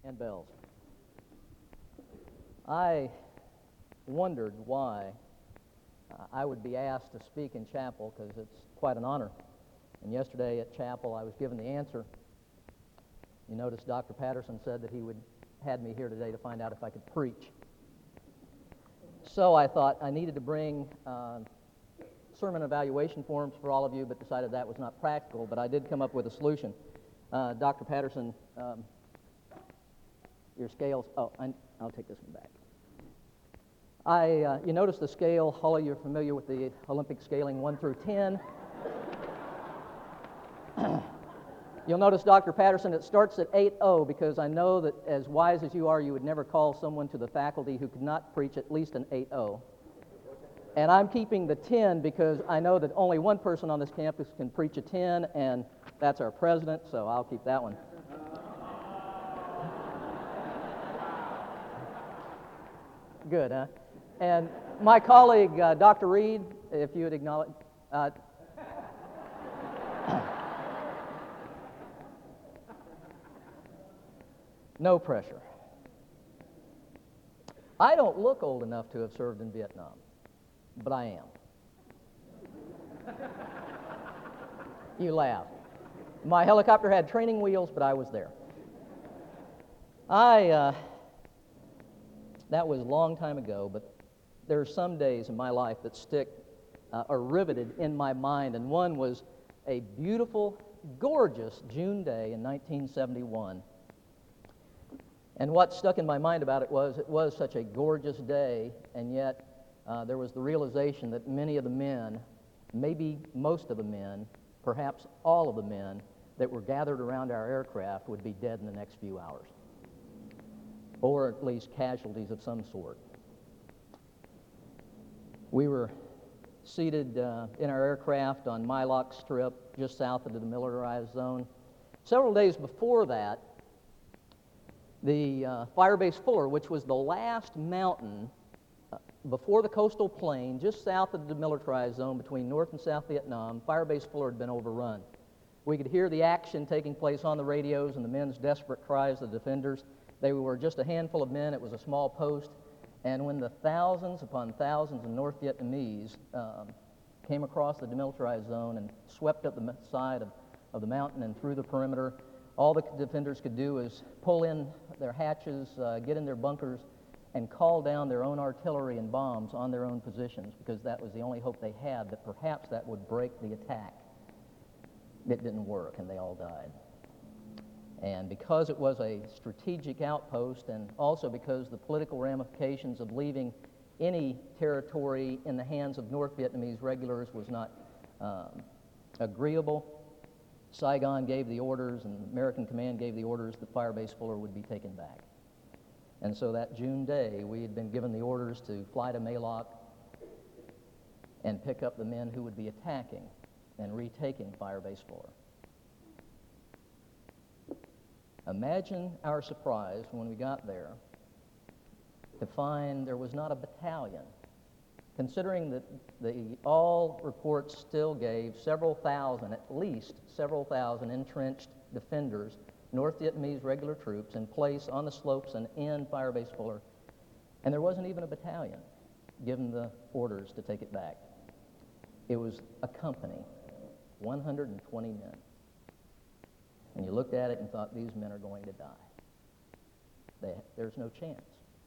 and bells. I wondered why I would be asked to speak in chapel, because it's quite an honor. And yesterday at chapel I was given the answer. You notice Dr. Patterson said that he would had me here today to find out if I could preach. So I thought I needed to bring sermon evaluation forms for all of you, but decided that was not practical, but I did come up with a solution. Dr. Patterson, your scales, I'll take this one back. You notice the scale, all of you are familiar with the Olympic scaling 1 through 10. You'll notice, Dr. Patterson, it starts at 8-0, because I know that as wise as you are, you would never call someone to the faculty who could not preach at least an 8-0. And I'm keeping the 10 because I know that only one person on this campus can preach a 10, and that's our president, so I'll keep that one. Good, huh? And my colleague, Dr. Reed, if you would acknowledge. No pressure. I don't look old enough to have served in Vietnam, but I am. You laugh. My helicopter had training wheels, but I was there. That was a long time ago, but there are some days in my life that stick, are riveted in my mind, and one was a beautiful, gorgeous June day in 1971. And what stuck in my mind about it was such a gorgeous day, and yet there was the realization that many of the men, maybe most of the men, perhaps all of the men that were gathered around our aircraft would be dead in the next few hours, or at least casualties of some sort. We were seated in our aircraft on My Lock Strip, just south of the demilitarized zone. Several days before that, the Firebase Fuller, which was the last mountain before the coastal plain, just south of the demilitarized zone between North and South Vietnam, Firebase Fuller had been overrun. We could hear the action taking place on the radios and the men's desperate cries, the defenders. They were just a handful of men. It was a small post. And when the thousands upon thousands of North Vietnamese came across the demilitarized zone and swept up the side of the mountain and through the perimeter, all the defenders could do is pull in their hatches, get in their bunkers, and call down their own artillery and bombs on their own positions, because that was the only hope they had that perhaps that would break the attack. It didn't work, and they all died. And because it was a strategic outpost, and also because the political ramifications of leaving any territory in the hands of North Vietnamese regulars was not agreeable, Saigon gave the orders, and the American command gave the orders that Firebase Fuller would be taken back. And so that June day, we had been given the orders to fly to My Loc and pick up the men who would be attacking and retaking Firebase Fuller. Imagine our surprise when we got there to find there was not a battalion, considering that all reports still gave several thousand, at least several thousand entrenched defenders, North Vietnamese regular troops in place on the slopes and in Firebase Fuller, and there wasn't even a battalion given the orders to take it back. It was a company, 120 men. And you looked at it and thought, these men are going to die. There's no chance.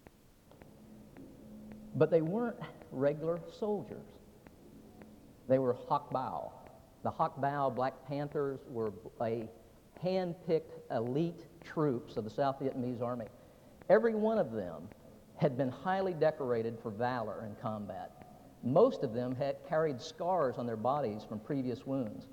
But they weren't regular soldiers. They were Hoc Bao. The Hoc Bao Black Panthers were a hand-picked elite troops of the South Vietnamese Army. Every one of them had been highly decorated for valor in combat. Most of them had carried scars on their bodies from previous wounds.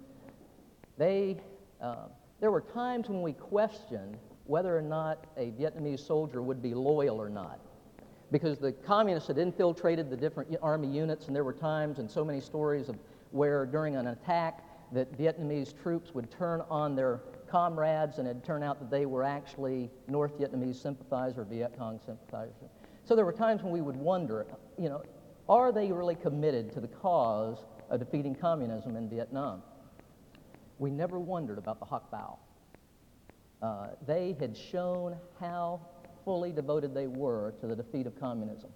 There were times when we questioned whether or not a Vietnamese soldier would be loyal or not, because the communists had infiltrated the different army units, and there were times and so many stories of where during an attack that Vietnamese troops would turn on their comrades, and it turned out that they were actually North Vietnamese sympathizers or Viet Cong sympathizers. So there were times when we would wonder, are they really committed to the cause of defeating communism in Vietnam? We never wondered about the Hoc Bao. they had shown how fully devoted they were to the defeat of communism.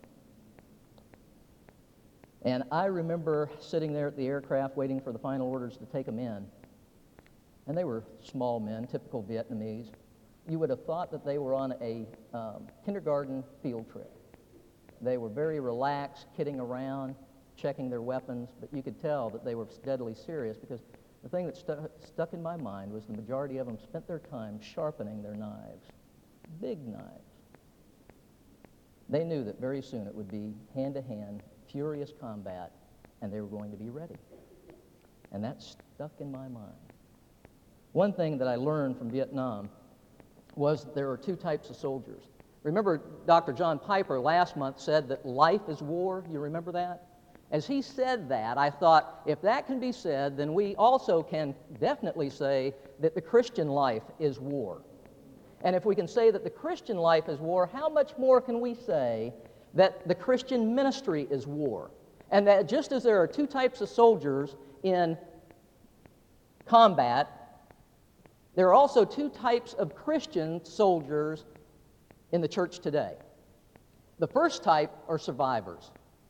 And I remember sitting there at the aircraft waiting for the final orders to take them in. And they were small men, typical Vietnamese. You would have thought that they were on a kindergarten field trip. They were very relaxed, kidding around, checking their weapons, but you could tell that they were deadly serious, because the thing that stuck in my mind was the majority of them spent their time sharpening their knives, big knives. They knew that very soon it would be hand-to-hand, furious combat, and they were going to be ready. And that stuck in my mind. One thing that I learned from Vietnam was that there are two types of soldiers. Remember, Dr. John Piper last month said that life is war. You remember that? As he said that, I thought, if that can be said, then we also can definitely say that the Christian life is war. And if we can say that the Christian life is war, how much more can we say that the Christian ministry is war? And that just as there are two types of soldiers in combat, there are also two types of Christian soldiers in the church today. The first type are survivors.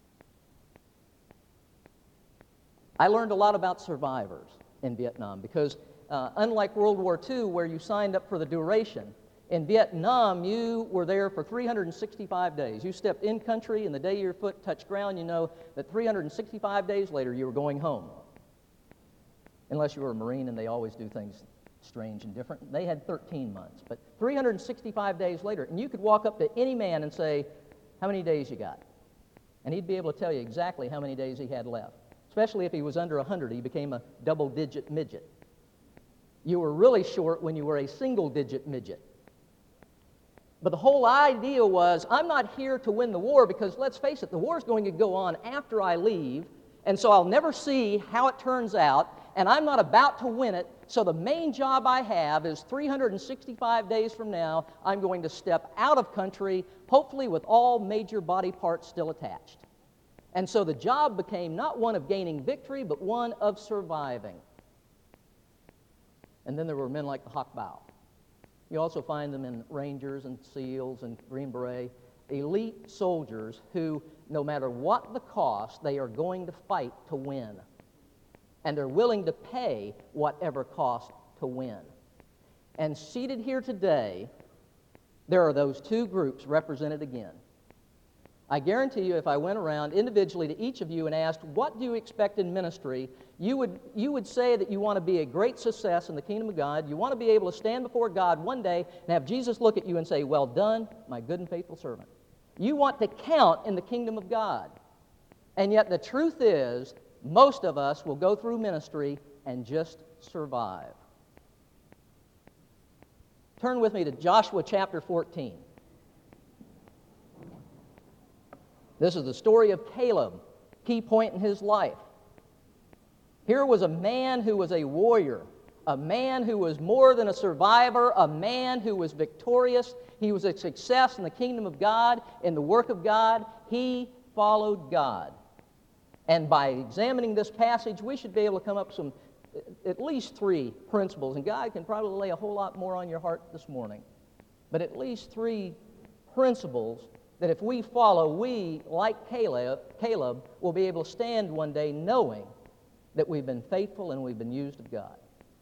I learned a lot about survivors in Vietnam because unlike World War II, where you signed up for the duration, in Vietnam you were there for 365 days. You stepped in country, and the day your foot touched ground, you know that 365 days later you were going home. Unless you were a Marine, and they always do things strange and different. They had 13 months, but 365 days later, and you could walk up to any man and say, how many days you got? And he'd be able to tell you exactly how many days he had left. Especially if he was under 100, he became a double-digit midget. You were really short when you were a single-digit midget. But the whole idea was, I'm not here to win the war, because let's face it, the war is going to go on after I leave, and so I'll never see how it turns out, and I'm not about to win it, so the main job I have is 365 days from now, I'm going to step out of country, hopefully with all major body parts still attached. And so the job became not one of gaining victory, but one of surviving. And then there were men like the Hak Bao. You also find them in Rangers and SEALs and Green Beret, elite soldiers who, no matter what the cost, they are going to fight to win. And they're willing to pay whatever cost to win. And seated here today, there are those two groups represented again. I guarantee you, if I went around individually to each of you and asked, what do you expect in ministry, you would say that you want to be a great success in the kingdom of God. You want to be able to stand before God one day and have Jesus look at you and say, well done, my good and faithful servant. You want to count in the kingdom of God. And yet the truth is, most of us will go through ministry and just survive. Turn with me to Joshua chapter 14. This is the story of Caleb, key point in his life. Here was a man who was a warrior, a man who was more than a survivor, a man who was victorious. He was a success in the kingdom of God, in the work of God. He followed God. And by examining this passage, we should be able to come up with at least three principles. And God can probably lay a whole lot more on your heart this morning. But at least three principles that if we follow, we, like Caleb, will be able to stand one day knowing that we've been faithful and we've been used of God.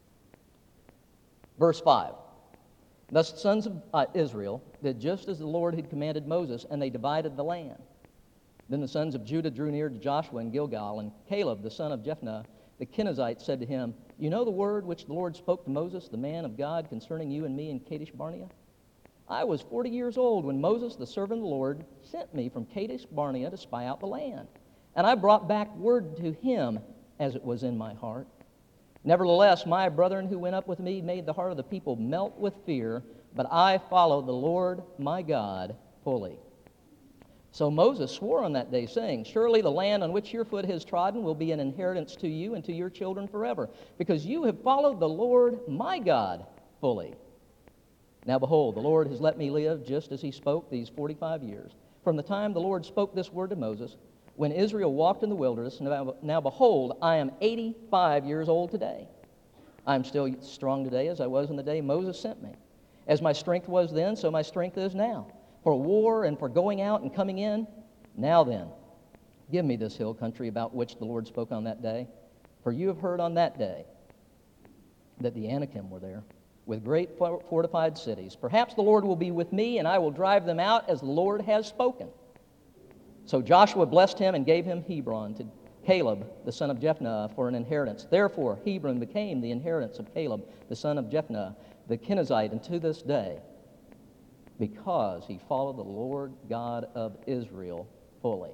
Verse 5. Thus the sons of Israel did just as the Lord had commanded Moses, and they divided the land. Then the sons of Judah drew near to Joshua in Gilgal, and Caleb, the son of Jephunneh, the Kenizzite, said to him, you know the word which the Lord spoke to Moses, the man of God, concerning you and me in Kadesh Barnea? I was 40 years old when Moses, the servant of the Lord, sent me from Kadesh Barnea to spy out the land. And I brought back word to him as it was in my heart. Nevertheless, my brethren who went up with me made the heart of the people melt with fear, but I followed the Lord my God fully. So Moses swore on that day, saying, surely the land on which your foot has trodden will be an inheritance to you and to your children forever, because you have followed the Lord my God fully. Now behold, the Lord has let me live just as he spoke these 45 years. From the time the Lord spoke this word to Moses, when Israel walked in the wilderness, now behold, I am 85 years old today. I am still strong today as I was in the day Moses sent me. As my strength was then, so my strength is now. For war and for going out and coming in, now then, give me this hill country about which the Lord spoke on that day. For you have heard on that day that the Anakim were there, with great fortified cities. Perhaps the Lord will be with me, and I will drive them out as the Lord has spoken. So Joshua blessed him and gave him Hebron to Caleb, the son of Jephunneh, for an inheritance. Therefore Hebron became the inheritance of Caleb, the son of Jephunneh, the Kenizzite, unto this day, because he followed the Lord God of Israel fully.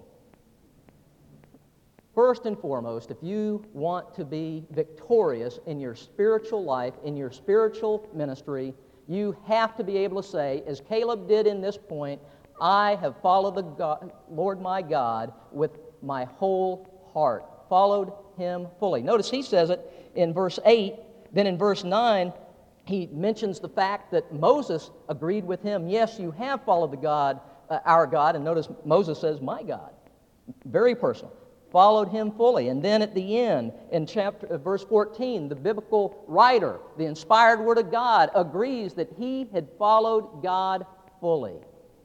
First and foremost, if you want to be victorious in your spiritual life, in your spiritual ministry, you have to be able to say, as Caleb did in this point, I have followed the Lord my God with my whole heart. Followed him fully. Notice he says it in verse 8. Then in verse 9, he mentions the fact that Moses agreed with him. Yes, you have followed the God, our God. And notice Moses says, my God. Very personal. Followed him fully. And then at the end, in verse 14, the biblical writer, the inspired word of God, agrees that he had followed God fully.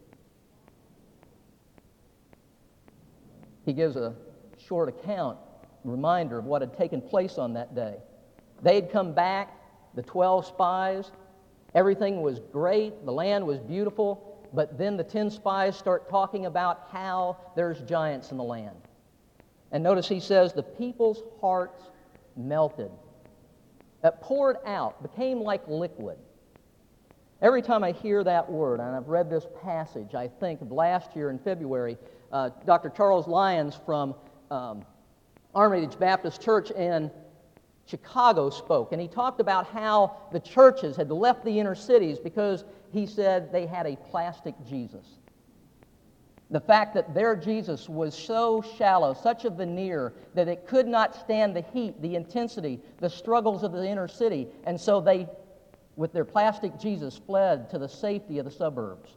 He gives a short account, reminder of what had taken place on that day. They had come back, the 12 spies. Everything was great. The land was beautiful. But then the 10 spies start talking about how there's giants in the land. And notice he says, the people's hearts melted. It poured out, became like liquid. Every time I hear that word, and I've read this passage, I think of last year in February, Dr. Charles Lyons from Armitage Baptist Church in Chicago spoke, and he talked about how the churches had left the inner cities because he said they had a plastic Jesus. The fact that their Jesus was so shallow, such a veneer, that it could not stand the heat, the intensity, the struggles of the inner city, and so they, with their plastic Jesus, fled to the safety of the suburbs.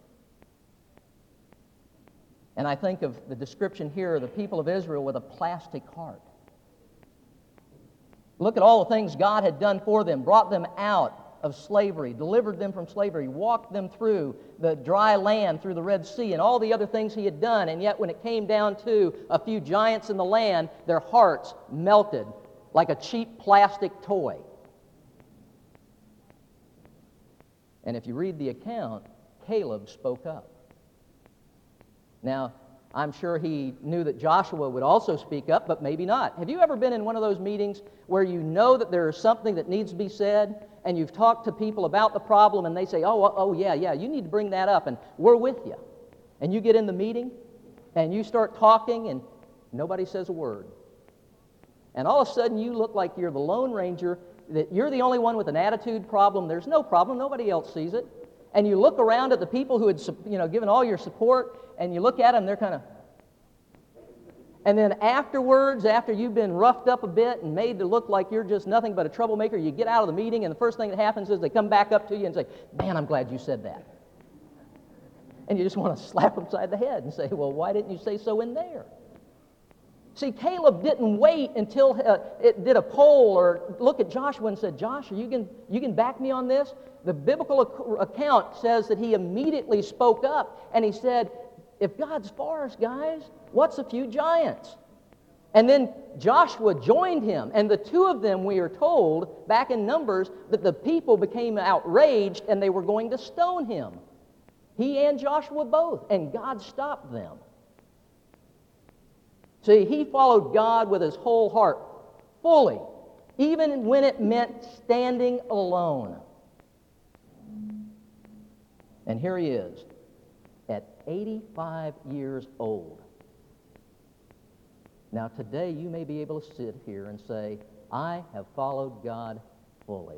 And I think of the description here of the people of Israel with a plastic heart. Look at all the things God had done for them, brought them out of slavery, delivered them from slavery, walked them through the dry land, through the Red Sea, and all the other things he had done. And yet when it came down to a few giants in the land, their hearts melted like a cheap plastic toy. And if you read the account, Caleb spoke up. Now, I'm sure he knew that Joshua would also speak up, but maybe not. Have you ever been in one of those meetings where you know that there is something that needs to be said, and you've talked to people about the problem, and they say, oh, yeah, you need to bring that up, and we're with you. And you get in the meeting, and you start talking, and nobody says a word. And all of a sudden, you look like you're the Lone Ranger, that you're the only one with an attitude problem. There's no problem. Nobody else sees it. And you look around at the people who had, given all your support, and you look at them, they're kind of... And then afterwards, after you've been roughed up a bit and made to look like you're just nothing but a troublemaker, you get out of the meeting, and the first thing that happens is they come back up to you and say, man, I'm glad you said that. And you just want to slap them upside the head and say, well, why didn't you say so in there? See, Caleb didn't wait until it did a poll or look at Joshua and said, Josh, you can back me on this? The biblical account says that he immediately spoke up and he said, if God's for us, guys, what's a few giants? And then Joshua joined him, and the two of them, we are told, back in Numbers, that the people became outraged and they were going to stone him. He and Joshua both, and God stopped them. See, he followed God with his whole heart, fully, even when it meant standing alone. And here he is, at 85 years old. Now today you may be able to sit here and say, I have followed God fully.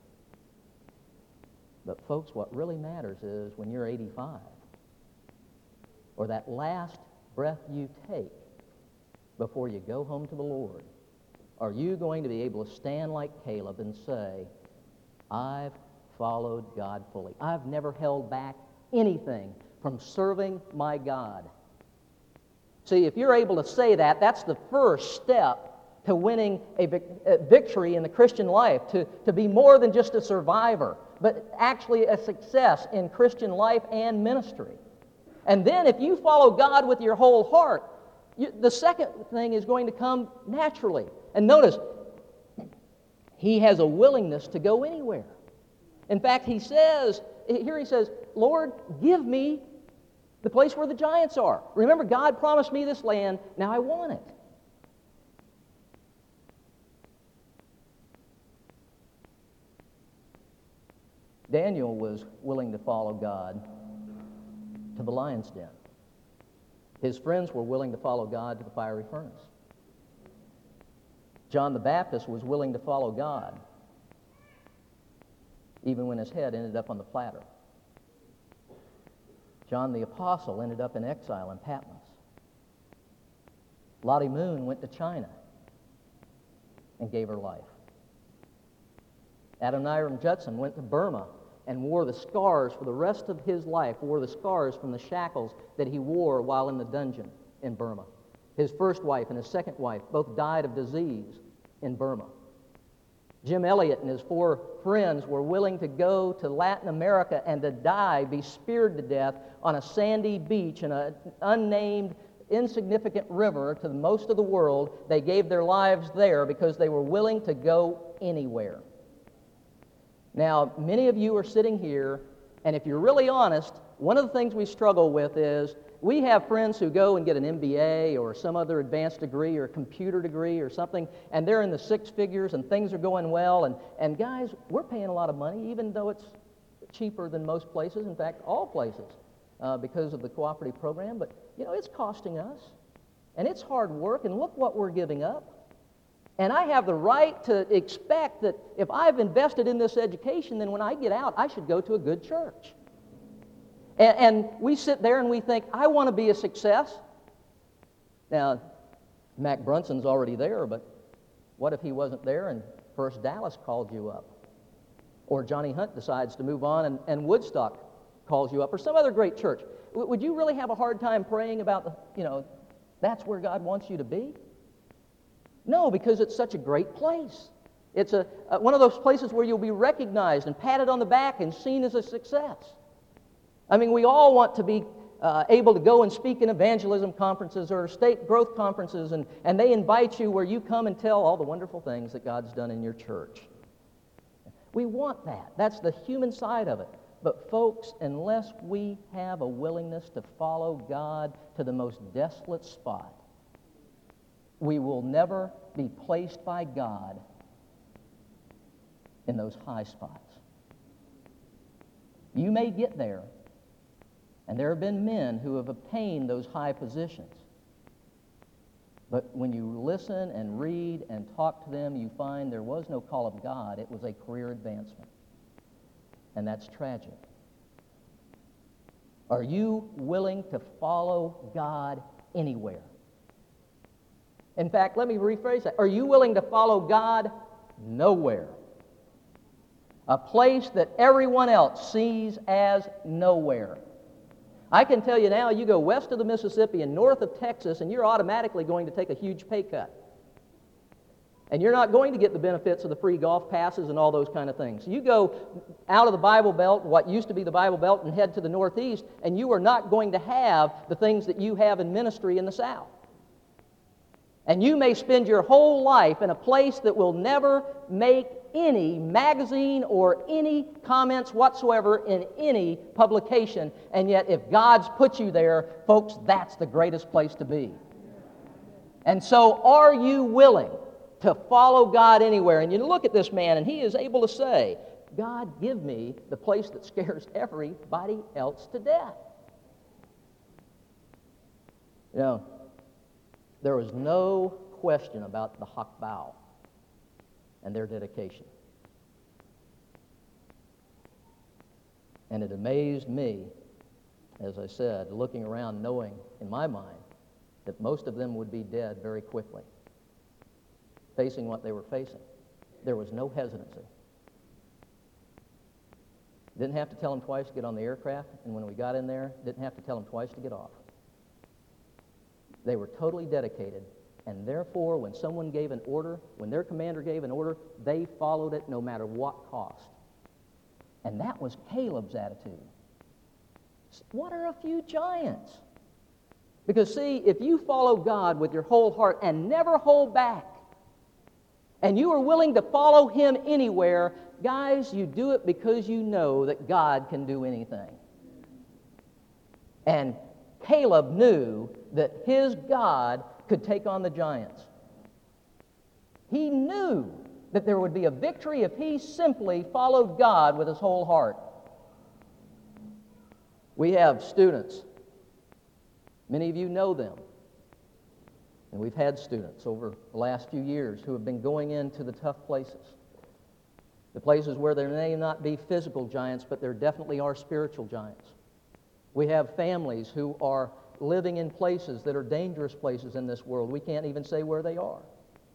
But folks, what really matters is when you're 85, or that last breath you take before you go home to the Lord, are you going to be able to stand like Caleb and say, I've followed God fully. I've never held back anything from serving my God. See, if you're able to say that, that's the first step to winning a victory in the Christian life, to be more than just a survivor, but actually a success in Christian life and ministry. And then if you follow God with your whole heart, the second thing is going to come naturally. And notice, he has a willingness to go anywhere. In fact, he says, Lord, give me the place where the giants are. Remember, God promised me this land, now I want it. Daniel was willing to follow God to the lion's den. His friends were willing to follow God to the fiery furnace. John the Baptist was willing to follow God, even when his head ended up on the platter. John the Apostle ended up in exile in Patmos. Lottie Moon went to China and gave her life. Adoniram Judson went to Burma and wore the scars for the rest of his life, wore the scars from the shackles that he wore while in the dungeon in Burma. His first wife and his second wife both died of disease in Burma. Jim Elliot and his 4 friends were willing to go to Latin America and to die, be speared to death on a sandy beach in an unnamed, insignificant river to most of the world. They gave their lives there because they were willing to go anywhere. Now, many of you are sitting here, and if you're really honest, one of the things we struggle with is we have friends who go and get an MBA or some other advanced degree or a computer degree or something, and they're in the 6 figures and things are going well. And guys, we're paying a lot of money, even though it's cheaper than most places, in fact, all places, because of the cooperative program. But, it's costing us, and it's hard work, and look what we're giving up. And I have the right to expect that if I've invested in this education, then when I get out, I should go to a good church. And we sit there and we think, I want to be a success. Now, Mac Brunson's already there, but what if he wasn't there and First Dallas called you up? Or Johnny Hunt decides to move on and Woodstock calls you up, or some other great church. Would you really have a hard time praying about, that's where God wants you to be? No, because it's such a great place. It's one of those places where you'll be recognized and patted on the back and seen as a success. I mean, we all want to be able to go and speak in evangelism conferences or state growth conferences, and they invite you where you come and tell all the wonderful things that God's done in your church. We want that. That's the human side of it. But folks, unless we have a willingness to follow God to the most desolate spot, we will never be placed by God in those high spots. You may get there, and there have been men who have obtained those high positions. But when you listen and read and talk to them, you find there was no call of God. It was a career advancement. And that's tragic. Are you willing to follow God anywhere? In fact, let me rephrase that. Are you willing to follow God nowhere? A place that everyone else sees as nowhere. I can tell you now, you go west of the Mississippi and north of Texas, and you're automatically going to take a huge pay cut. And you're not going to get the benefits of the free golf passes and all those kind of things. You go out of the Bible Belt, what used to be the Bible Belt, and head to the Northeast, and you are not going to have the things that you have in ministry in the South. And you may spend your whole life in a place that will never make any magazine or any comments whatsoever in any publication. And yet, if God's put you there, folks, that's the greatest place to be. And so, are you willing to follow God anywhere? And you look at this man, and he is able to say, God, give me the place that scares everybody else to death. There was no question about the Hakbao and their dedication. And it amazed me, as I said, looking around, knowing in my mind that most of them would be dead very quickly, facing what they were facing. There was no hesitancy. Didn't have to tell them twice to get on the aircraft, and when we got in there, didn't have to tell them twice to get off. They were totally dedicated, and therefore, when someone gave an order, when their commander gave an order, they followed it no matter what cost. And that was Caleb's attitude. What are a few giants? Because see, if you follow God with your whole heart and never hold back, and you are willing to follow Him anywhere, guys, you do it because you know that God can do anything. And Caleb knew that his God could take on the giants. He knew that there would be a victory if he simply followed God with his whole heart. We have students. Many of you know them. And we've had students over the last few years who have been going into the tough places. The places where there may not be physical giants, but there definitely are spiritual giants. We have families who are living in places that are dangerous places in this world. We can't even say where they are.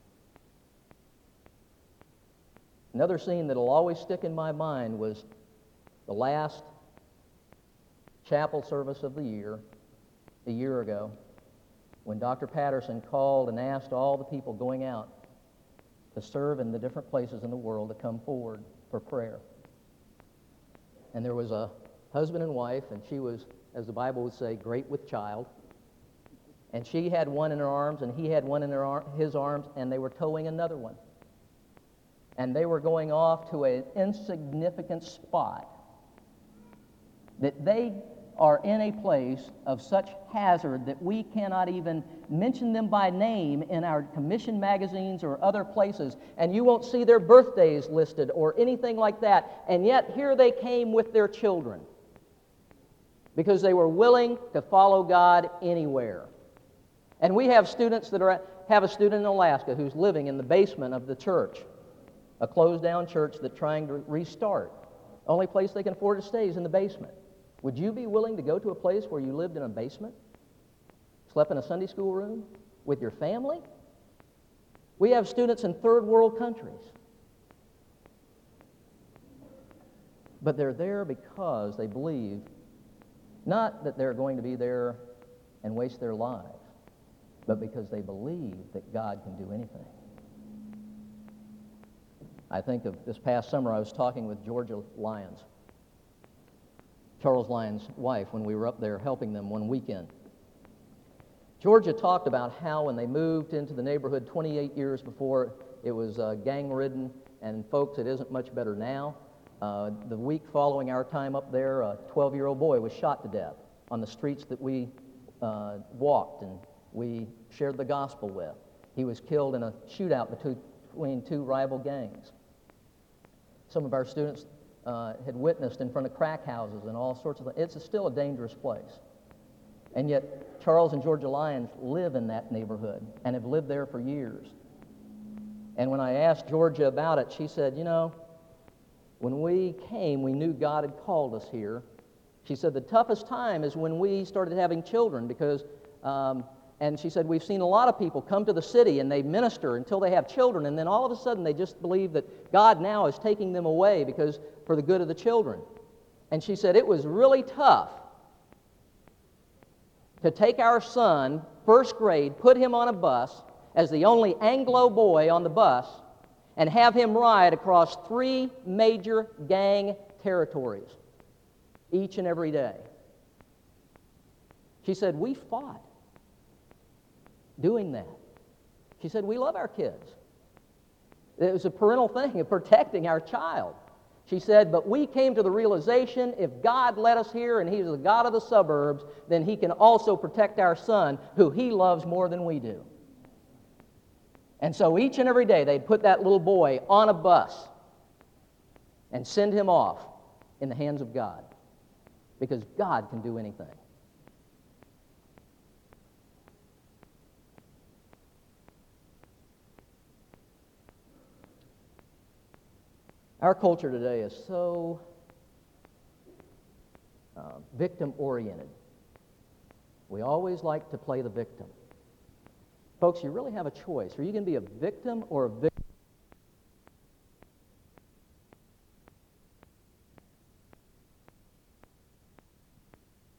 Another scene that will always stick in my mind was the last chapel service of the year, a year ago, when Dr. Patterson called and asked all the people going out to serve in the different places in the world to come forward for prayer. And there was a husband and wife, and she was, as the Bible would say, great with child. And she had one in her arms, and he had one in his arms, and they were towing another one. And they were going off to an insignificant spot that they are in a place of such hazard that we cannot even mention them by name in our commission magazines or other places, and you won't see their birthdays listed or anything like that, and yet here they came with their children because they were willing to follow God anywhere. And we have students that have a student in Alaska who's living in the basement of the church, a closed-down church that's trying to restart. The only place they can afford to stay is in the basement. Would you be willing to go to a place where you lived in a basement, slept in a Sunday school room with your family? We have students in third world countries. But they're there because they believe, not that they're going to be there and waste their lives, but because they believe that God can do anything. I think of this past summer, I was talking with Georgia Lyons, Charles Lyons' wife, when we were up there helping them one weekend. Georgia talked about how when they moved into the neighborhood 28 years before, it was gang-ridden, and folks, it isn't much better now. The week following our time up there, a 12-year-old boy was shot to death on the streets that we walked and we shared the gospel with. He was killed in a shootout between two rival gangs. Some of our students had witnessed in front of crack houses and all sorts of things. It's still a dangerous place. And yet, Charles and Georgia Lyons live in that neighborhood and have lived there for years. And when I asked Georgia about it, she said, you know, when we came, we knew God had called us here. She said the toughest time is when we started having children because, and she said, we've seen a lot of people come to the city and they minister until they have children, and then all of a sudden they just believe that God now is taking them away because for the good of the children. And she said it was really tough to take our son, first grade, put him on a bus as the only Anglo boy on the bus, and have him ride across 3 major gang territories each and every day. She said, we fought doing that. She said, we love our kids. It was a parental thing of protecting our child. She said, but we came to the realization if God led us here and He's the God of the suburbs, then He can also protect our son, who He loves more than we do. And so each and every day they'd put that little boy on a bus and send him off in the hands of God, because God can do anything. Our culture today is so victim-oriented. We always like to play the victim. Folks, you really have a choice. Are you going to be a victim or a victim?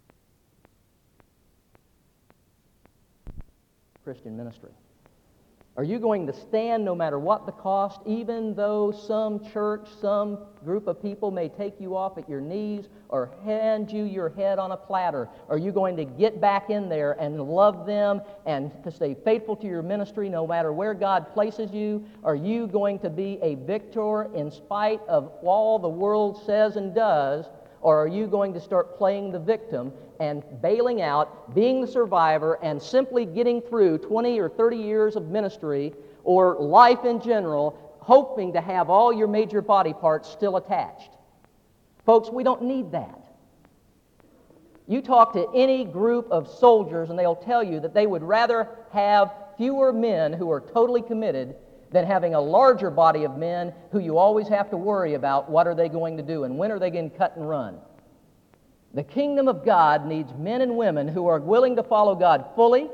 Christian ministry. Are you going to stand no matter what the cost, even though some church, some group of people may take you off at your knees or hand you your head on a platter? Are you going to get back in there and love them and to stay faithful to your ministry no matter where God places you? Are you going to be a victor in spite of all the world says and does? Or are you going to start playing the victim and bailing out, being the survivor, and simply getting through 20 or 30 years of ministry or life in general, hoping to have all your major body parts still attached? Folks, we don't need that. You talk to any group of soldiers and they'll tell you that they would rather have fewer men who are totally committed than having a larger body of men who you always have to worry about what are they going to do and when are they going to cut and run. The kingdom of God needs men and women who are willing to follow God fully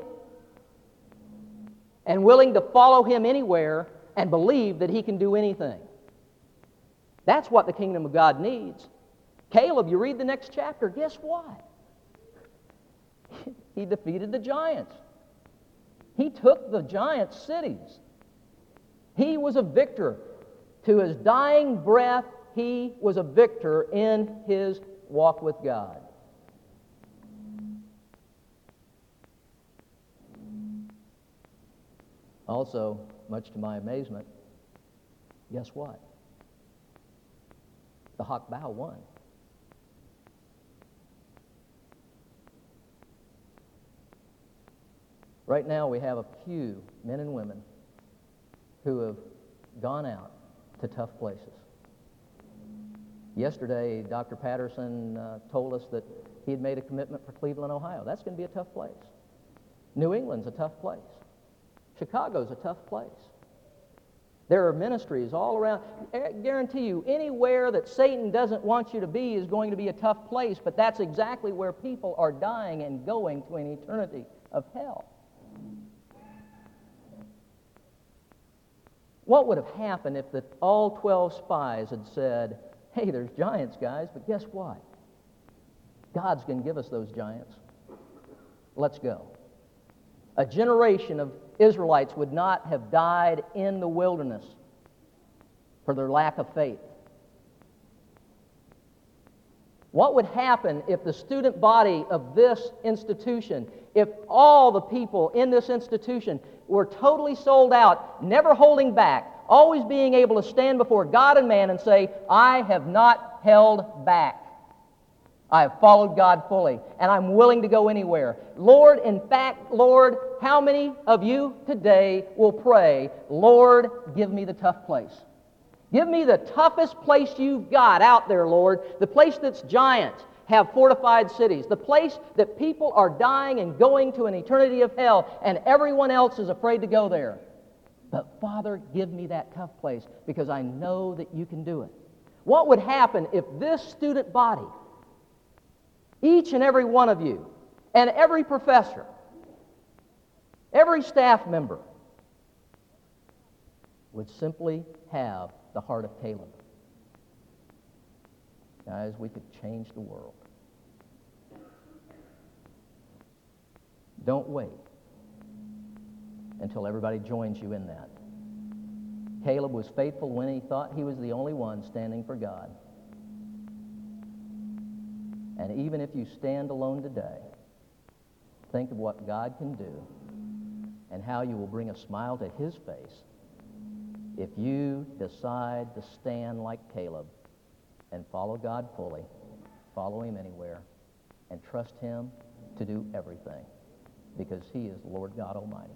and willing to follow Him anywhere and believe that He can do anything. That's what the kingdom of God needs. Caleb, you read the next chapter, guess what? He defeated the giants. He took the giant cities. He was a victor. To his dying breath, he was a victor in his walk with God. Also, much to my amazement, guess what? The Hakbah won. Right now we have a few men and women who have gone out to tough places. Yesterday, Dr. Patterson told us that he had made a commitment for Cleveland, Ohio. That's going to be a tough place. New England's a tough place. Chicago's a tough place. There are ministries all around. I guarantee you, anywhere that Satan doesn't want you to be is going to be a tough place, but that's exactly where people are dying and going to an eternity of hell. What would have happened if all 12 spies had said, hey, there's giants, guys, but guess what? God's going to give us those giants. Let's go. A generation of Israelites would not have died in the wilderness for their lack of faith. What would happen if the student body of this institution, if all the people in this institution were totally sold out, never holding back, always being able to stand before God and man and say, I have not held back. I have followed God fully, and I'm willing to go anywhere. Lord, in fact, Lord, how many of you today will pray, Lord, give me the tough place? Give me the toughest place you've got out there, Lord, the place that's giants have fortified cities, the place that people are dying and going to an eternity of hell, and everyone else is afraid to go there. But Father, give me that tough place because I know that you can do it. What would happen if this student body, each and every one of you, and every professor, every staff member, would simply have the heart of Caleb? Guys, we could change the world. Don't wait until everybody joins you in that. Caleb was faithful when he thought he was the only one standing for God. And even if you stand alone today, think of what God can do and how you will bring a smile to His face if you decide to stand like Caleb and follow God fully, follow Him anywhere, and trust Him to do everything because He is Lord God Almighty.